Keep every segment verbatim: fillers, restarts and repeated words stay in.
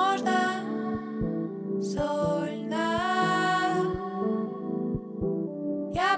возможно, сольно. Я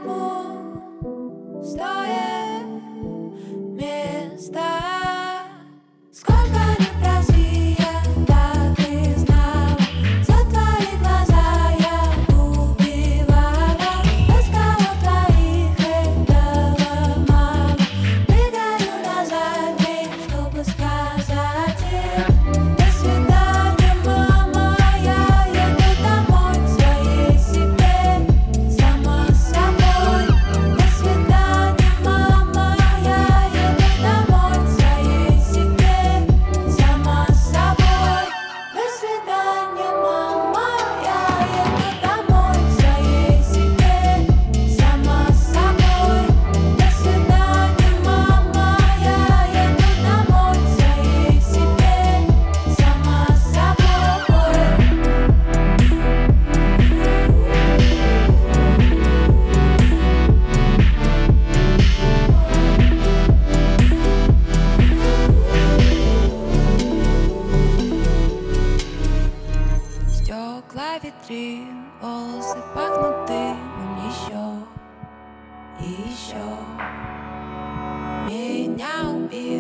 пустое место. Сколько не проси, да ты знала, за твои глаза я убивала. Искала твоих, этого мало. Бегаю назад, чтобы сказать им до свидания, мама. Я еду домой к своей себе, сама с собой. До свидания, мама. Я еду домой к своей себе, сама с собой. До свидания, мама. Я еду домой к своей себе, сама с собой. До свидания, мама. Я еду домой к своей себе, сама с собой. Стекла витрин, волосы пахнут дымом еще и еще. Меня убил